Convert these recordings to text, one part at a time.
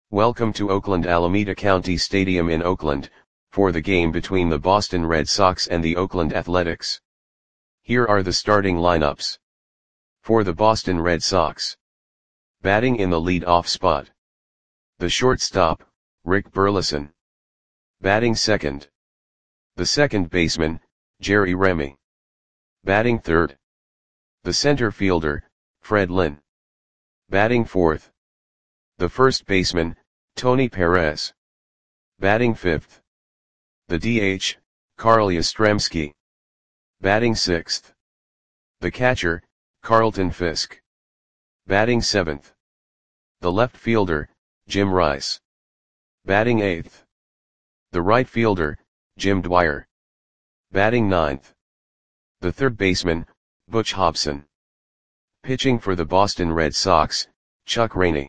Welcome to Oakland Alameda County Stadium in Oakland, for the game between the Boston Red Sox and the Oakland Athletics. Here are the starting lineups. For the Boston Red Sox. Batting in the lead-off spot. The shortstop, Rick Burleson. Batting second. The second baseman, Jerry Remy. Batting third. The center fielder, Fred Lynn. Batting fourth. The first baseman, Tony Perez. Batting fifth. The DH, Carl Yastrzemski. Batting sixth. The catcher, Carlton Fisk. Batting seventh. The left fielder, Jim Rice. Batting eighth. The right fielder, Jim Dwyer. Batting ninth. The third baseman, Butch Hobson. Pitching for the Boston Red Sox, Chuck Rainey.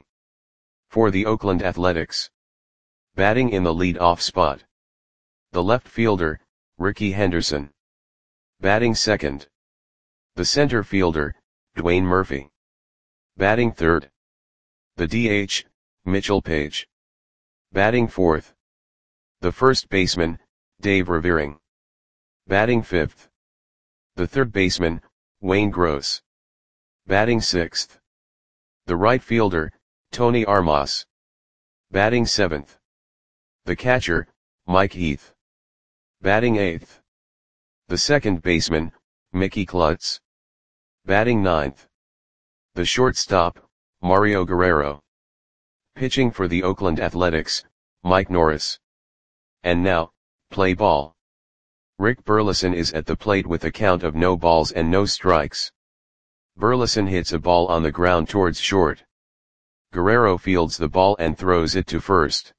For the Oakland Athletics. Batting in the lead-off spot. The left fielder, Rickey Henderson. Batting second. The center fielder, Dwayne Murphy. Batting third. The DH, Mitchell Page. Batting fourth. The first baseman, Dave Revering. Batting fifth. The third baseman, Wayne Gross. Batting sixth. The right fielder, Tony Armas. Batting seventh. The catcher, Mike Heath. Batting eighth. The second baseman, Mickey Klutz. Batting ninth. The shortstop, Mario Guerrero. Pitching for the Oakland Athletics, Mike Norris. And now, play ball. Rick Burleson is at the plate with a count of no balls and no strikes. Burleson hits a ball on the ground towards short. Guerrero fields the ball and throws it to first.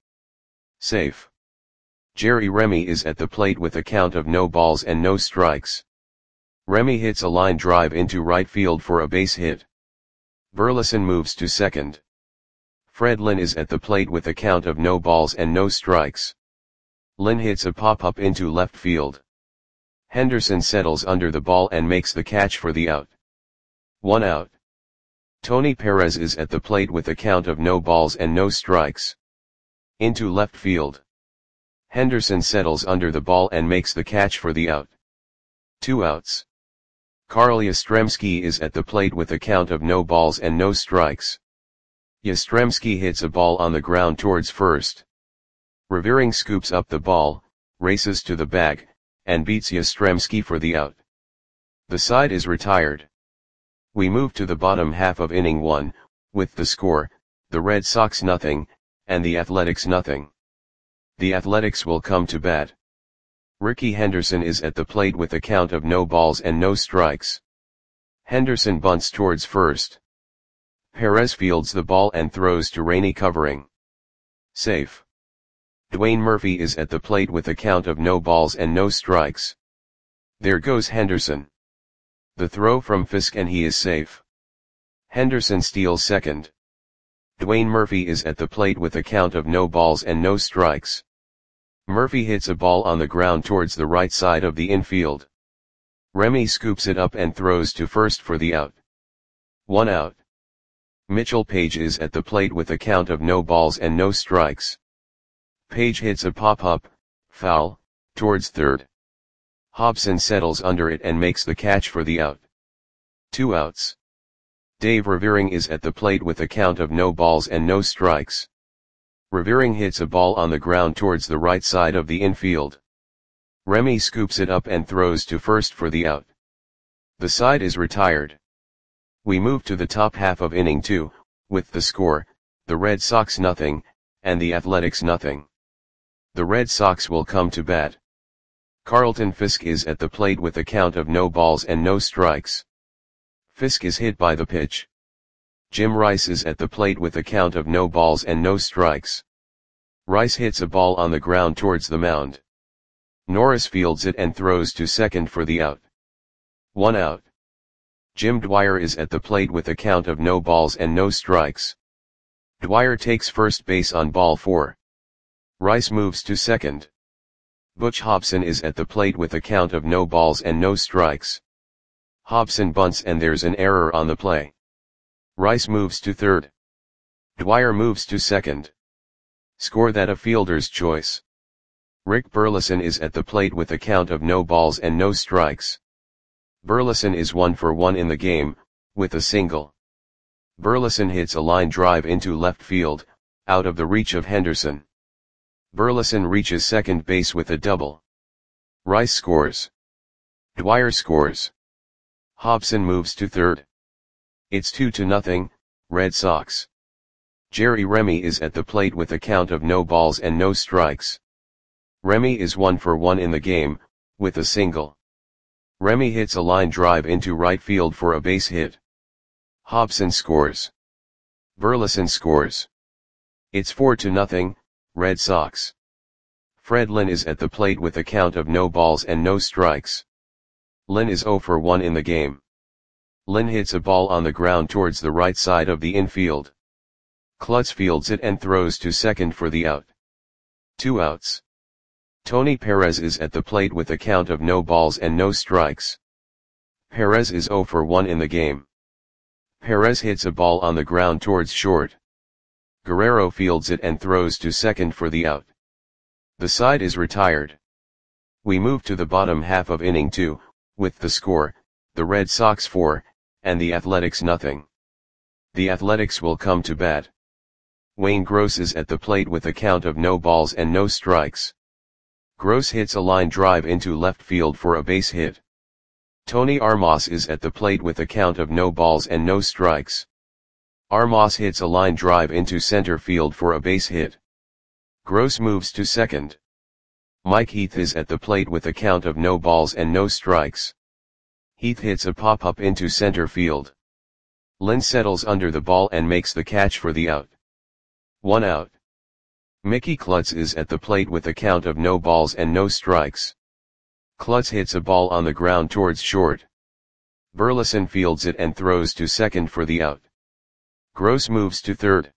Safe. Jerry Remy is at the plate with a count of no balls and no strikes. Remy hits a line drive into right field for a base hit. Burleson moves to second. Fred Lynn is at the plate with a count of no balls and no strikes. Lynn hits a pop-up into left field. Henderson settles under the ball and makes the catch for the out. 1 out. Tony Perez is at the plate with a count of no balls and no strikes. Into left field. Henderson settles under the ball and makes the catch for the out. 2 outs. Carl Yastrzemski is at the plate with a count of no balls and no strikes. Yastrzemski hits a ball on the ground towards first. Revering scoops up the ball, races to the bag, and beats Yastrzemski for the out. The side is retired. We move to the bottom half of inning 1, with the score, the Red Sox 0, and the Athletics 0. The Athletics will come to bat. Rickey Henderson is at the plate with a count of no balls and no strikes. Henderson bunts towards first. Perez fields the ball and throws to Rainey covering. Safe. Dwayne Murphy is at the plate with a count of no balls and no strikes. There goes Henderson. The throw from Fisk and he is safe. Henderson steals second. Dwayne Murphy is at the plate with a count of no balls and no strikes. Murphy hits a ball on the ground towards the right side of the infield. Remy scoops it up and throws to first for the out. 1 out. Mitchell Page is at the plate with a count of no balls and no strikes. Page hits a pop-up, foul, towards third. Hobson settles under it and makes the catch for the out. 2 outs. Dave Revering is at the plate with a count of no balls and no strikes. Revering hits a ball on the ground towards the right side of the infield. Remy scoops it up and throws to first for the out. The side is retired. We move to the top half of inning 2, with the score, the Red Sox 0, and the Athletics 0. The Red Sox will come to bat. Carlton Fisk is at the plate with a count of no balls and no strikes. Fisk is hit by the pitch. Jim Rice is at the plate with a count of no balls and no strikes. Rice hits a ball on the ground towards the mound. Norris fields it and throws to second for the out. 1 out. Jim Dwyer is at the plate with a count of no balls and no strikes. Dwyer takes first base on ball 4. Rice moves to second. Butch Hobson is at the plate with a count of no balls and no strikes. Hobson bunts and there's an error on the play. Rice moves to third. Dwyer moves to second. Score that a fielder's choice. Rick Burleson is at the plate with a count of no balls and no strikes. Burleson is 1 for 1 in the game, with a single. Burleson hits a line drive into left field, out of the reach of Henderson. Burleson reaches second base with a double. Rice scores. Dwyer scores. Hobson moves to third. It's 2-0, Red Sox. Jerry Remy is at the plate with a count of no balls and no strikes. Remy is 1 for 1 in the game, with a single. Remy hits a line drive into right field for a base hit. Hobson scores. Burleson scores. It's 4-0, Red Sox. Fred Lynn is at the plate with a count of no balls and no strikes. Lynn is 0 for 1 in the game. Lynn hits a ball on the ground towards the right side of the infield. Klutz fields it and throws to second for the out. 2 outs. Tony Perez is at the plate with a count of no balls and no strikes. Perez is 0 for 1 in the game. Perez hits a ball on the ground towards short. Guerrero fields it and throws to second for the out. The side is retired. We move to the bottom half of inning 2, with the score, the Red Sox 4, and the Athletics nothing. The Athletics will come to bat. Wayne Gross is at the plate with a count of no balls and no strikes. Gross hits a line drive into left field for a base hit. Tony Armas is at the plate with a count of no balls and no strikes. Armas hits a line drive into center field for a base hit. Gross moves to second. Mike Heath is at the plate with a count of no balls and no strikes. Heath hits a pop-up into center field. Lynn settles under the ball and makes the catch for the out. 1 out. Mickey Klutz is at the plate with a count of no balls and no strikes. Klutz hits a ball on the ground towards short. Burleson fields it and throws to second for the out. Gross moves to third.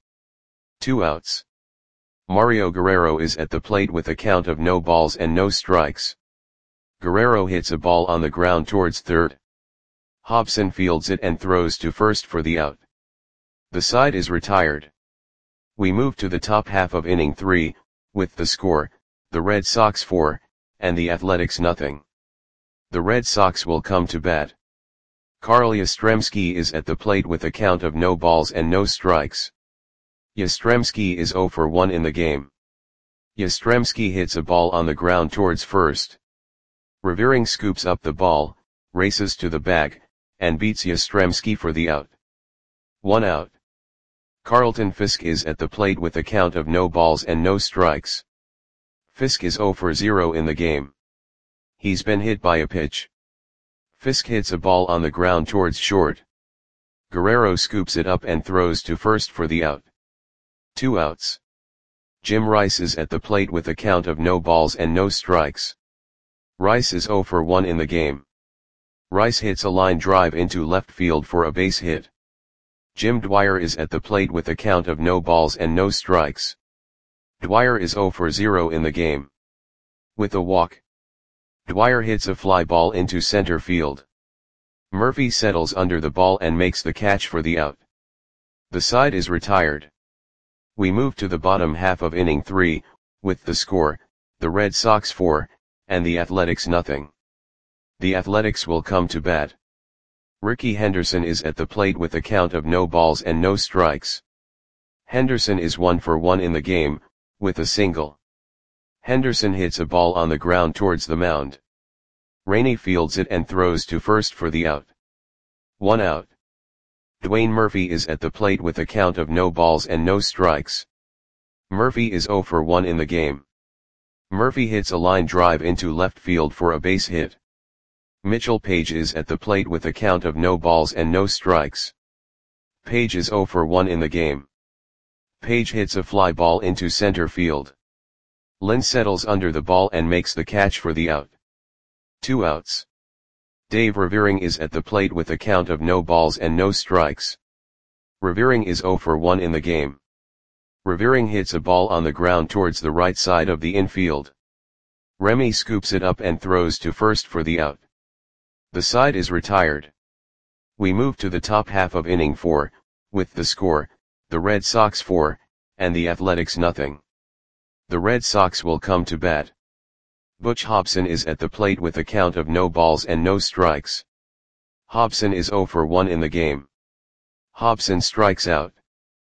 2 outs. Mario Guerrero is at the plate with a count of no balls and no strikes. Guerrero hits a ball on the ground towards third. Hobson fields it and throws to first for the out. The side is retired. We move to the top half of inning 3, with the score, the Red Sox 4, and the Athletics nothing. The Red Sox will come to bat. Carl Yastrzemski is at the plate with a count of no balls and no strikes. Yastrzemski is 0 for 1 in the game. Yastrzemski hits a ball on the ground towards first. Revering scoops up the ball, races to the bag, and beats Yastrzemski for the out. 1 out. Carlton Fisk is at the plate with a count of no balls and no strikes. Fisk is 0 for 0 in the game. He's been hit by a pitch. Fisk hits a ball on the ground towards short. Guerrero scoops it up and throws to first for the out. 2 outs. Jim Rice is at the plate with a count of no balls and no strikes. Rice is 0 for 1 in the game. Rice hits a line drive into left field for a base hit. Jim Dwyer is at the plate with a count of no balls and no strikes. Dwyer is 0 for 0 in the game. With a walk. Dwyer hits a fly ball into center field. Murphy settles under the ball and makes the catch for the out. The side is retired. We move to the bottom half of inning 3, with the score, the Red Sox 4, and the Athletics nothing. The Athletics will come to bat. Ricky Henderson is at the plate with a count of no balls and no strikes. Henderson is 1 for 1 in the game, with a single. Henderson hits a ball on the ground towards the mound. Rainey fields it and throws to first for the out. 1 out. Dwayne Murphy is at the plate with a count of no balls and no strikes. Murphy is 0 for 1 in the game. Murphy hits a line drive into left field for a base hit. Mitchell Page is at the plate with a count of no balls and no strikes. Page is 0 for 1 in the game. Page hits a fly ball into center field. Lynn settles under the ball and makes the catch for the out. 2 outs. Dave Revering is at the plate with a count of no balls and no strikes. Revering is 0 for 1 in the game. Revering hits a ball on the ground towards the right side of the infield. Remy scoops it up and throws to first for the out. The side is retired. We move to the top half of inning 4, with the score, the Red Sox 4, and the Athletics nothing. The Red Sox will come to bat. Butch Hobson is at the plate with a count of no balls and no strikes. Hobson is 0 for 1 in the game. Hobson strikes out.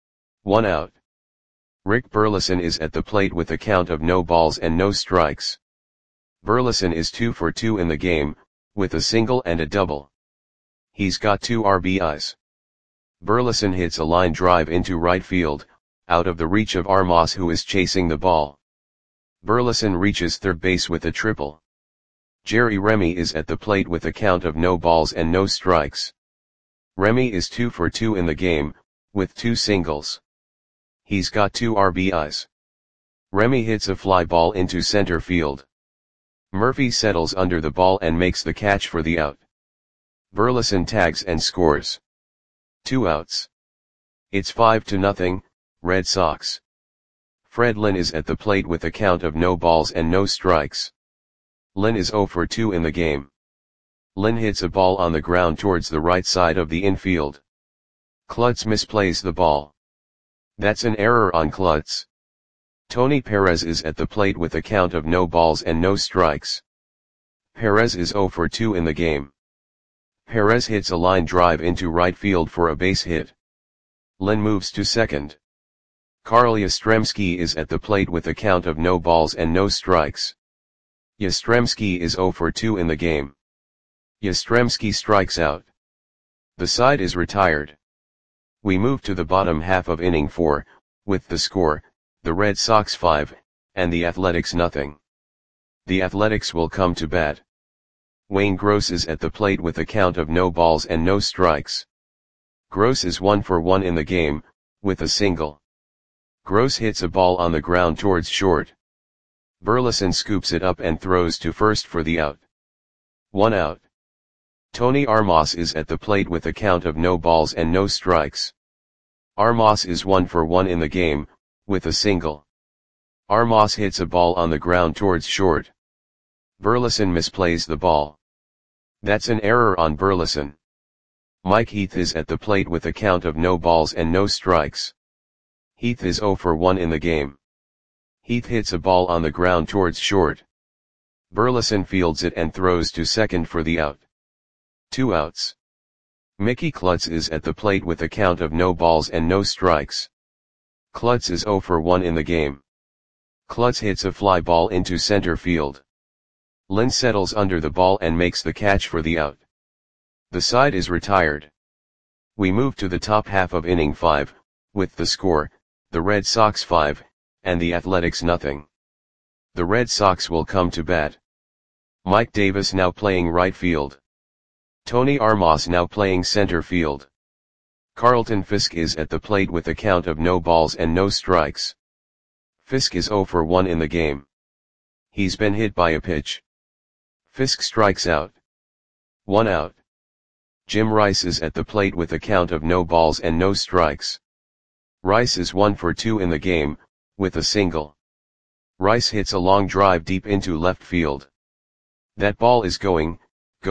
1 out. Rick Burleson is at the plate with a count of no balls and no strikes. Burleson is 2 for 2 in the game, with a single and a double. He's got 2 RBIs. Burleson hits a line drive into right field, out of the reach of Armas, who is chasing the ball. Burleson reaches third base with a triple. Jerry Remy is at the plate with a count of no balls and no strikes. Remy is 2 for 2 in the game, with 2 singles. He's got 2 RBIs. Remy hits a fly ball into center field. Murphy settles under the ball and makes the catch for the out. Burleson tags and scores. 2 outs. It's 5-0, Red Sox. Fred Lynn is at the plate with a count of no balls and no strikes. Lynn is 0 for 2 in the game. Lynn hits a ball on the ground towards the right side of the infield. Klutz misplays the ball. That's an error on Klutz. Tony Perez is at the plate with a count of no balls and no strikes. Perez is 0 for 2 in the game. Perez hits a line drive into right field for a base hit. Lynn moves to second. Carl Yastrzemski is at the plate with a count of no balls and no strikes. Yastrzemski is 0 for 2 in the game. Yastrzemski strikes out. The side is retired. We move to the bottom half of inning 4, with the score, the Red Sox 5, and the Athletics nothing. The Athletics will come to bat. Wayne Gross is at the plate with a count of no balls and no strikes. Gross is 1 for 1 in the game, with a single. Gross hits a ball on the ground towards short. Burleson scoops it up and throws to first for the out. 1 out. Tony Armas is at the plate with a count of no balls and no strikes. Armas is 1 for 1 in the game, with a single. Armas hits a ball on the ground towards short. Burleson misplays the ball. That's an error on Burleson. Mike Heath is at the plate with a count of no balls and no strikes. Heath is 0 for 1 in the game. Heath hits a ball on the ground towards short. Burleson fields it and throws to second for the out. 2 outs. Mickey Klutz is at the plate with a count of no balls and no strikes. Klutz is 0 for 1 in the game. Klutz hits a fly ball into center field. Lynn settles under the ball and makes the catch for the out. The side is retired. We move to the top half of inning 5, with the score, the Red Sox 5, and the Athletics nothing. The Red Sox will come to bat. Mike Davis now playing right field. Tony Armas now playing center field. Carlton Fisk is at the plate with a count of no balls and no strikes. Fisk is 0 for 1 in the game. He's been hit by a pitch. Fisk strikes out. 1 out. Jim Rice is at the plate with a count of no balls and no strikes. Rice is 1 for 2 in the game, with a single. Rice hits a long drive deep into left field. That ball is gone.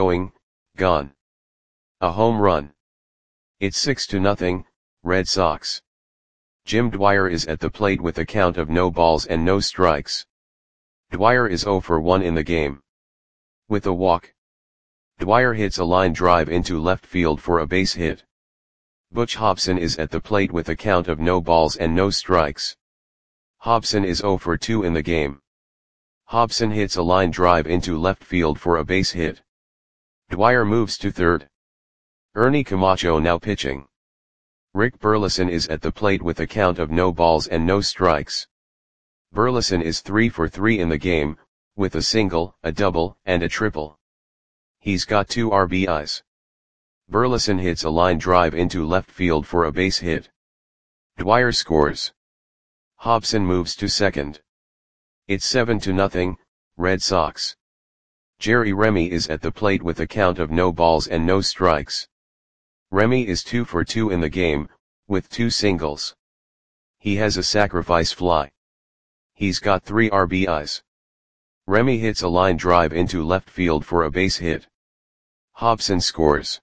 A home run. It's 6-0, Red Sox. Jim Dwyer is at the plate with a count of no balls and no strikes. Dwyer is 0 for 1 in the game. With a walk. Dwyer hits a line drive into left field for a base hit. Butch Hobson is at the plate with a count of no balls and no strikes. Hobson is 0 for 2 in the game. Hobson hits a line drive into left field for a base hit. Dwyer moves to third. Ernie Camacho now pitching. Rick Burleson is at the plate with a count of no balls and no strikes. Burleson is 3 for 3 in the game, with a single, a double, and a triple. He's got 2 RBIs. Burleson hits a line drive into left field for a base hit. Dwyer scores. Hobson moves to second. It's 7-0, Red Sox. Jerry Remy is at the plate with a count of no balls and no strikes. Remy is 2 for 2 in the game, with 2 singles. He has a sacrifice fly. He's got 3 RBIs. Remy hits a line drive into left field for a base hit. Hobson scores.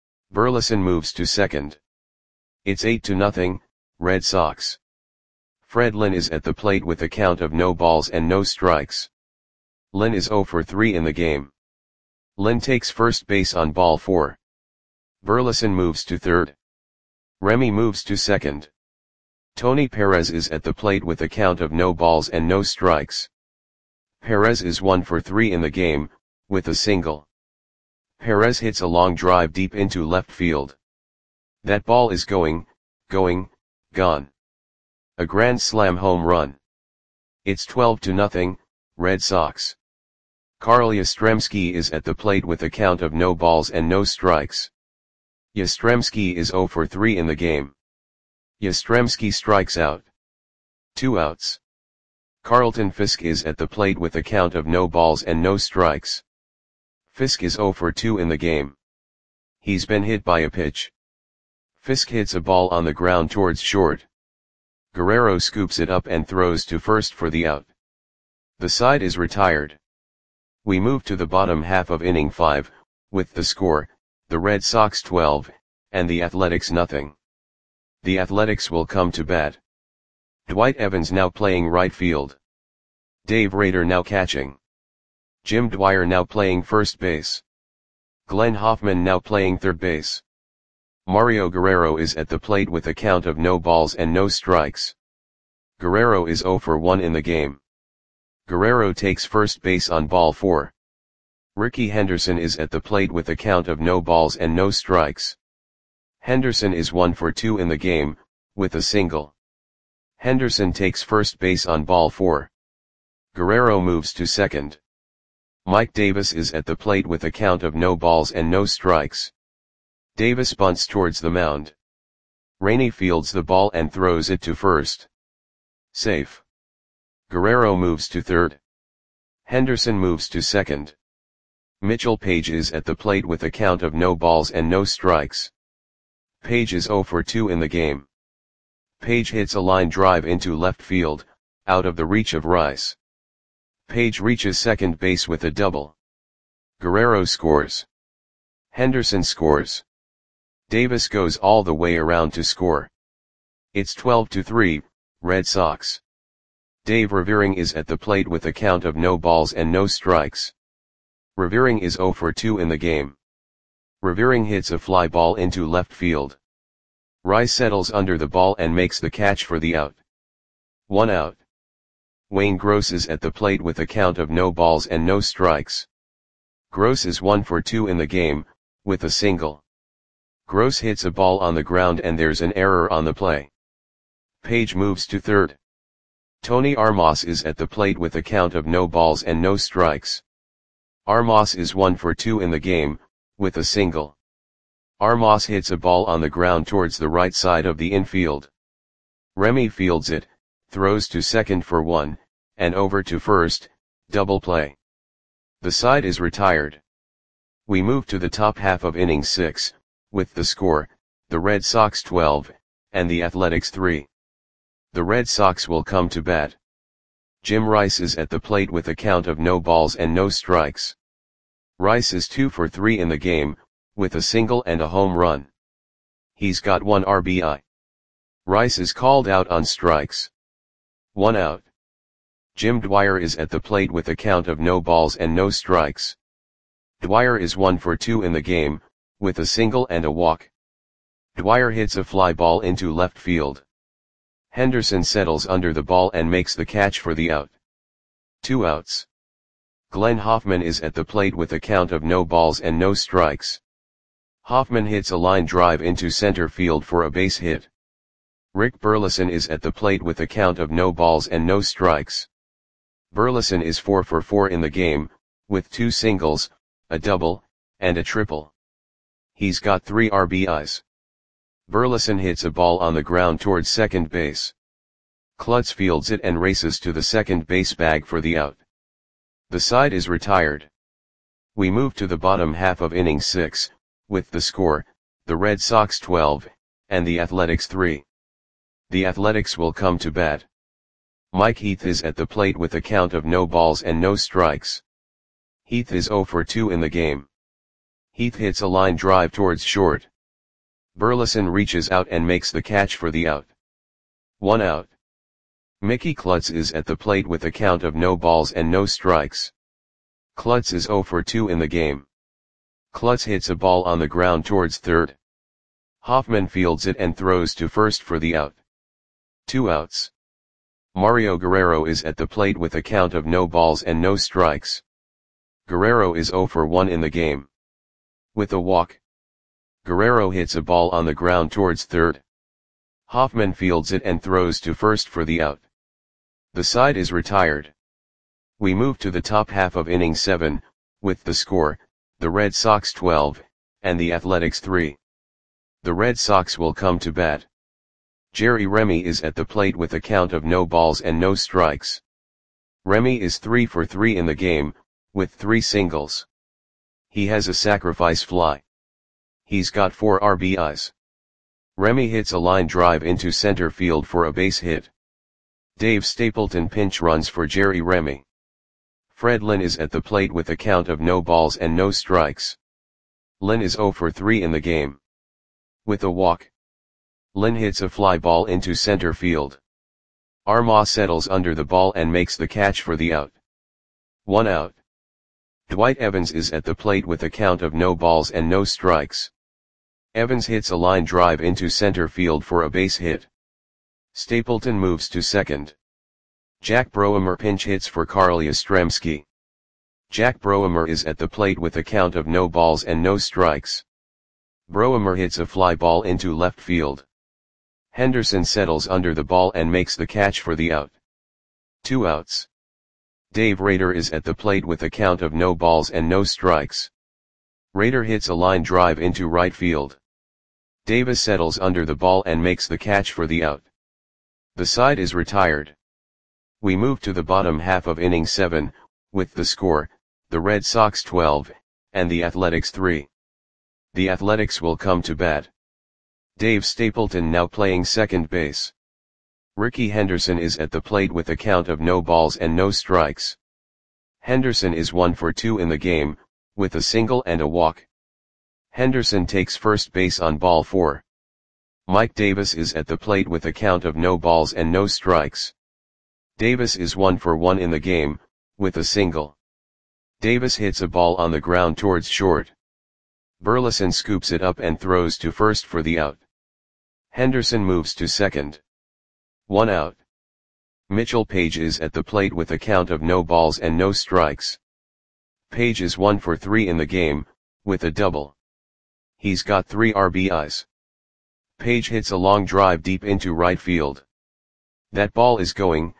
Burleson moves to second. It's 8-0, Red Sox. Fred Lynn is at the plate with a count of no balls and no strikes. Lynn is 0 for 3 in the game. Lynn takes first base on ball 4. Burleson moves to third. Remy moves to second. Tony Perez is at the plate with a count of no balls and no strikes. Perez is 1 for 3 in the game, with a single. Perez hits a long drive deep into left field. That ball is gone. A grand slam home run. It's 12-0, Red Sox. Carl Yastrzemski is at the plate with a count of no balls and no strikes. Yastrzemski is 0 for 3 in the game. Yastrzemski strikes out. 2 outs. Carlton Fisk is at the plate with a count of no balls and no strikes. Fisk is 0 for 2 in the game. He's been hit by a pitch. Fisk hits a ball on the ground towards short. Guerrero scoops it up and throws to first for the out. The side is retired. We move to the bottom half of inning 5, with the score, the Red Sox 12, and the Athletics nothing. The Athletics will come to bat. Dwight Evans now playing right field. Dave Rader now catching. Jim Dwyer now playing first base. Glenn Hoffman now playing third base. Mario Guerrero is at the plate with a count of no balls and no strikes. Guerrero is 0 for 1 in the game. Guerrero takes first base on ball 4. Ricky Henderson is at the plate with a count of no balls and no strikes. Henderson is 1 for 2 in the game, with a single. Henderson takes first base on ball 4. Guerrero moves to second. Mike Davis is at the plate with a count of no balls and no strikes. Davis bunts towards the mound. Rainey fields the ball and throws it to first. Safe. Guerrero moves to third. Henderson moves to second. Mitchell Page is at the plate with a count of no balls and no strikes. Page is 0 for 2 in the game. Page hits a line drive into left field, out of the reach of Rice. Page reaches second base with a double. Guerrero scores. Henderson scores. Davis goes all the way around to score. It's 12-3, Red Sox. Dave Revering is at the plate with a count of no balls and no strikes. Revering is 0 for 2 in the game. Revering hits a fly ball into left field. Rice settles under the ball and makes the catch for the out. 1 out. Wayne Gross is at the plate with a count of no balls and no strikes. Gross is 1 for 2 in the game, with a single. Gross hits a ball on the ground and there's an error on the play. Page moves to third. Tony Armas is at the plate with a count of no balls and no strikes. Armas is 1 for 2 in the game, with a single. Armas hits a ball on the ground towards the right side of the infield. Remy fields it, throws to second for 1, and over to first, double play. The side is retired. We move to the top half of inning 6, with the score, the Red Sox 12, and the Athletics 3. The Red Sox will come to bat. Jim Rice is at the plate with a count of no balls and no strikes. Rice is 2 for 3 in the game, with a single and a home run. He's got 1 RBI. Rice is called out on strikes. 1 out. Jim Dwyer is at the plate with a count of no balls and no strikes. Dwyer is 1 for 2 in the game, with a single and a walk. Dwyer hits a fly ball into left field. Henderson settles under the ball and makes the catch for the out. 2 outs. Glenn Hoffman is at the plate with a count of no balls and no strikes. Hoffman hits a line drive into center field for a base hit. Rick Burleson is at the plate with a count of no balls and no strikes. Burleson is 4 for 4 in the game, with 2 singles, a double, and a triple. He's got 3 RBIs. Burleson hits a ball on the ground towards second base. Klutz fields it and races to the second base bag for the out. The side is retired. We move to the bottom half of inning 6, with the score, the Red Sox 12, and the Athletics 3. The Athletics will come to bat. Mike Heath is at the plate with a count of no balls and no strikes. Heath is 0 for 2 in the game. Heath hits a line drive towards short. Burleson reaches out and makes the catch for the out. 1 out. Mickey Klutz is at the plate with a count of no balls and no strikes. Klutz is 0 for 2 in the game. Klutz hits a ball on the ground towards third. Hoffman fields it and throws to first for the out. 2 outs. Mario Guerrero is at the plate with a count of no balls and no strikes. Guerrero is 0 for 1 in the game. With a walk, Guerrero hits a ball on the ground towards third. Hoffman fields it and throws to first for the out. The side is retired. We move to the top half of inning 7, with the score, the Red Sox 12, and the Athletics 3. The Red Sox will come to bat. Jerry Remy is at the plate with a count of no balls and no strikes. Remy is 3 for 3 in the game, with 3 singles. He has a sacrifice fly. He's got 4 RBIs. Remy hits a line drive into center field for a base hit. Dave Stapleton pinch runs for Jerry Remy. Fred Lynn is at the plate with a count of no balls and no strikes. Lynn is 0 for 3 in the game. With a walk, Lynn hits a fly ball into center field. Armah settles under the ball and makes the catch for the out. 1 out. Dwight Evans is at the plate with a count of no balls and no strikes. Evans hits a line drive into center field for a base hit. Stapleton moves to second. Jack Broemer pinch hits for Carl Yastrzemski. Jack Broemer is at the plate with a count of no balls and no strikes. Broemer hits a fly ball into left field. Henderson settles under the ball and makes the catch for the out. 2 outs. Dave Rader is at the plate with a count of no balls and no strikes. Rader hits a line drive into right field. Davis settles under the ball and makes the catch for the out. The side is retired. We move to the bottom half of inning 7, with the score, the Red Sox 12, and the Athletics 3. The Athletics will come to bat. Dave Stapleton now playing second base. Ricky Henderson is at the plate with a count of no balls and no strikes. Henderson is 1 for 2 in the game, with a single and a walk. Henderson takes first base on ball 4. Mike Davis is at the plate with a count of no balls and no strikes. Davis is 1 for 1 in the game, with a single. Davis hits a ball on the ground towards short. Burleson scoops it up and throws to first for the out. Henderson moves to second. 1 out. Mitchell Page is at the plate with a count of no balls and no strikes. Page is 1 for 3 in the game, with a double. He's got 3 RBIs. Page hits a long drive deep into right field. That ball is gone.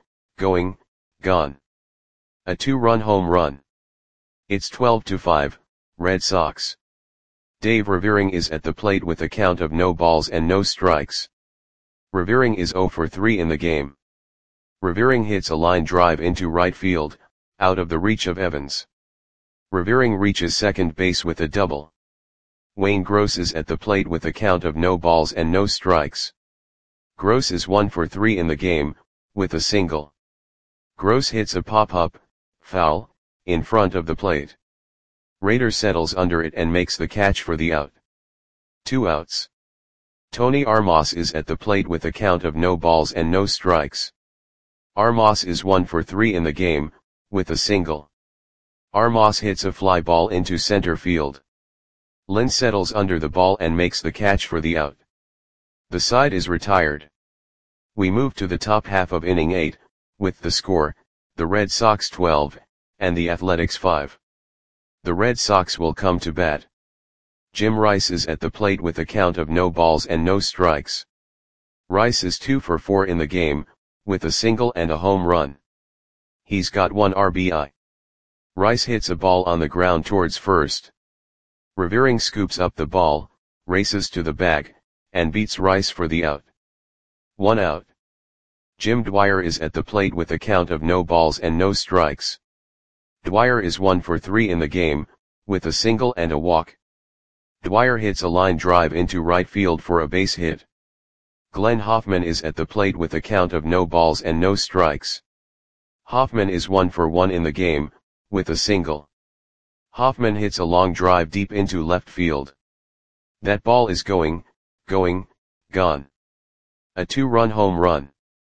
A 2-run home run. It's 12-5, Red Sox. Dave Revering is at the plate with a count of no balls and no strikes. Revering is 0 for 3 in the game. Revering hits a line drive into right field, out of the reach of Evans. Revering reaches second base with a double. Wayne Gross is at the plate with a count of no balls and no strikes. Gross is 1 for 3 in the game, with a single. Gross hits a pop-up, foul, in front of the plate. Rader settles under it and makes the catch for the out. 2 outs. Tony Armas is at the plate with a count of no balls and no strikes. Armas is 1 for 3 in the game, with a single. Armas hits a fly ball into center field. Lynn settles under the ball and makes the catch for the out. The side is retired. We move to the top half of inning 8, with the score, the Red Sox 12, and the Athletics 5. The Red Sox will come to bat. Jim Rice is at the plate with a count of no balls and no strikes. Rice is 2 for 4 in the game, with a single and a home run. He's got 1 RBI. Rice hits a ball on the ground towards first. Revering scoops up the ball, races to the bag, and beats Rice for the out. 1 out. Jim Dwyer is at the plate with a count of no balls and no strikes. Dwyer is 1 for 3 in the game, with a single and a walk. Dwyer hits a line drive into right field for a base hit. Glenn Hoffman is at the plate with a count of no balls and no strikes. Hoffman is 1 for 1 in the game, with a single. Hoffman hits a long drive deep into left field. That ball is gone. A 2-run home run.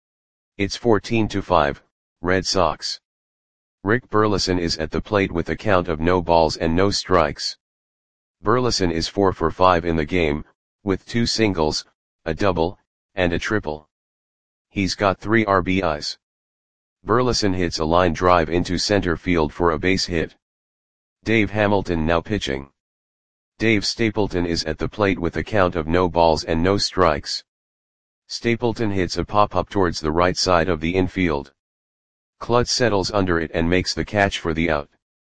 It's 14-5, Red Sox. Rick Burleson is at the plate with a count of no balls and no strikes. Burleson is 4 for 5 in the game, with 2 singles, a double, and a triple. He's got 3 RBIs. Burleson hits a line drive into center field for a base hit. Dave Hamilton now pitching. Dave Stapleton is at the plate with a count of no balls and no strikes. Stapleton hits a pop-up towards the right side of the infield. Klutz settles under it and makes the catch for the out.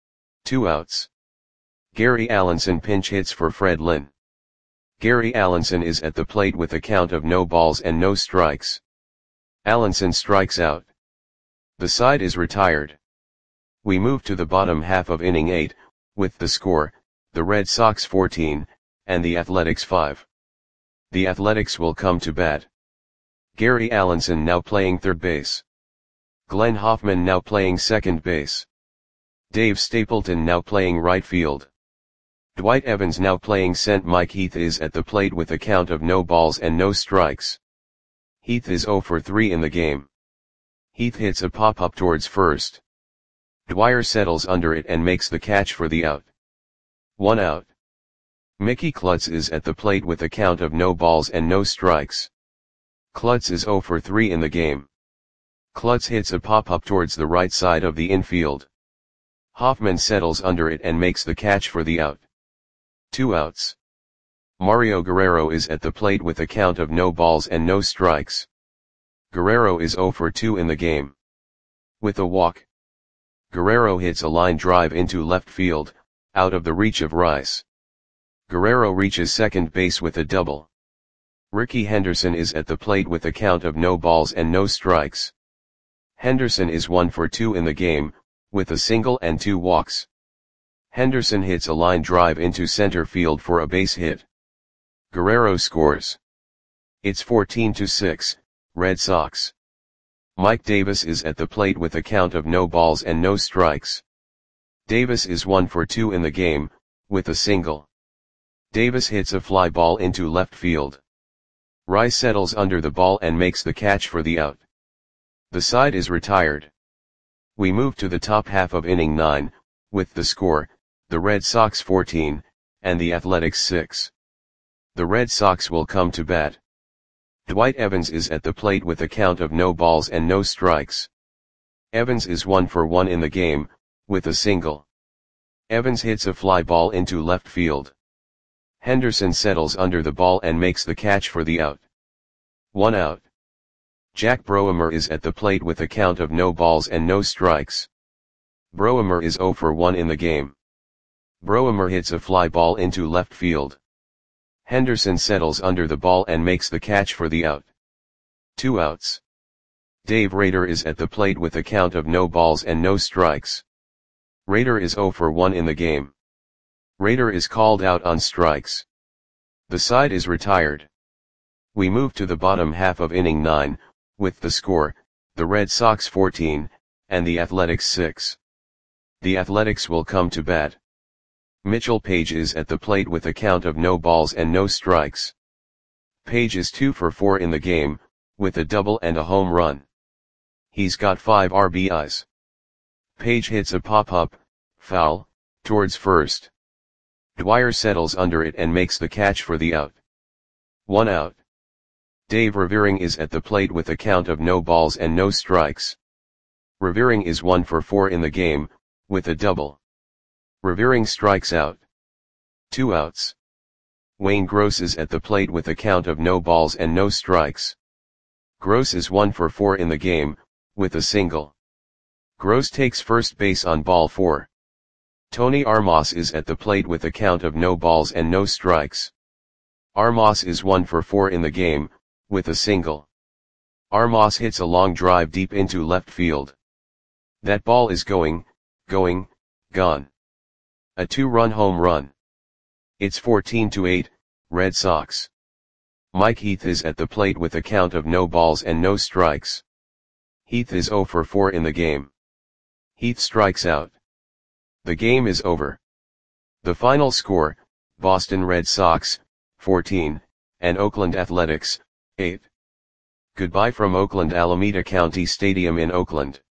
2 outs. Gary Allenson pinch hits for Fred Lynn. Gary Allenson is at the plate with a count of no balls and no strikes. Allenson strikes out. The side is retired. We move to the bottom half of inning 8, with the score, the Red Sox 14, and the Athletics 5. The Athletics will come to bat. Gary Allenson now playing third base. Glenn Hoffman now playing second base. Dave Stapleton now playing right field. Dwight Evans now playing center. Mike Heath is at the plate with a count of no balls and no strikes. Heath is 0 for 3 in the game. Heath hits a pop-up towards first. Dwyer settles under it and makes the catch for the out. 1 out. Mickey Klutz is at the plate with a count of no balls and no strikes. Klutz is 0 for 3 in the game. Klutz hits a pop-up towards the right side of the infield. Hoffman settles under it and makes the catch for the out. 2 outs. Mario Guerrero is at the plate with a count of no balls and no strikes. Guerrero is 0 for 2 in the game. With a walk. Guerrero hits a line drive into left field, out of the reach of Rice. Guerrero reaches second base with a double. Rickey Henderson is at the plate with a count of no balls and no strikes. Henderson is 1 for 2 in the game, with a single and 2 walks. Henderson hits a line drive into center field for a base hit. Guerrero scores. It's 14-6, Red Sox. Mike Davis is at the plate with a count of no balls and no strikes. Davis is 1 for 2 in the game, with a single. Davis hits a fly ball into left field. Rice settles under the ball and makes the catch for the out. The side is retired. We move to the top half of inning 9, with the score, the Red Sox 14, and the Athletics 6. The Red Sox will come to bat. Dwight Evans is at the plate with a count of no balls and no strikes. Evans is 1 for 1 in the game, with a single. Evans hits a fly ball into left field. Henderson settles under the ball and makes the catch for the out. 1 out. Jack Broemer is at the plate with a count of no balls and no strikes. Broemer is 0 for 1 in the game. Broemer hits a fly ball into left field. Henderson settles under the ball and makes the catch for the out. 2 outs. Dave Rader is at the plate with a count of no balls and no strikes. Rader is 0 for 1 in the game. Rader is called out on strikes. The side is retired. We move to the bottom half of inning 9, with the score, the Red Sox 14, and the Athletics 6. The Athletics will come to bat. Mitchell Page is at the plate with a count of no balls and no strikes. Page is 2 for 4 in the game, with a double and a home run. He's got 5 RBIs. Page hits a pop-up, foul, towards first. Dwyer settles under it and makes the catch for the out. 1 out. Dave Revering is at the plate with a count of no balls and no strikes. Revering is 1 for 4 in the game, with a double. Revering strikes out. 2 outs. Wayne Gross is at the plate with a count of no balls and no strikes. Gross is 1 for 4 in the game, with a single. Gross takes first base on ball 4. Tony Armas is at the plate with a count of no balls and no strikes. Armas is 1 for 4 in the game, with a single. Armas hits a long drive deep into left field. That ball is gone. A 2-run home run. It's 14-8, Red Sox. Mike Heath is at the plate with a count of no balls and no strikes. Heath is 0 for 4 in the game. Heath strikes out. The game is over. The final score, Boston Red Sox, 14, and Oakland Athletics, 8. Goodbye from Oakland Alameda County Stadium in Oakland.